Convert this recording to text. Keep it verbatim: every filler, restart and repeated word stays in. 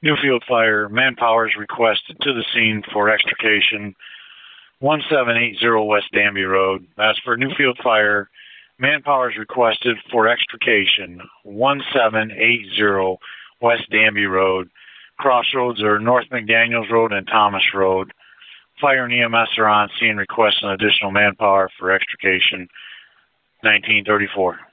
Newfield Fire, manpower is requested to the scene for extrication. one seven eight zero West Danby Road. That's for Newfield Fire. Manpower is requested for extrication. one seven eight zero West Danby Road. Crossroads are North McDaniels Road and Thomas Road. Fire and E M S are on scene requesting additional manpower for extrication. nineteen thirty-four.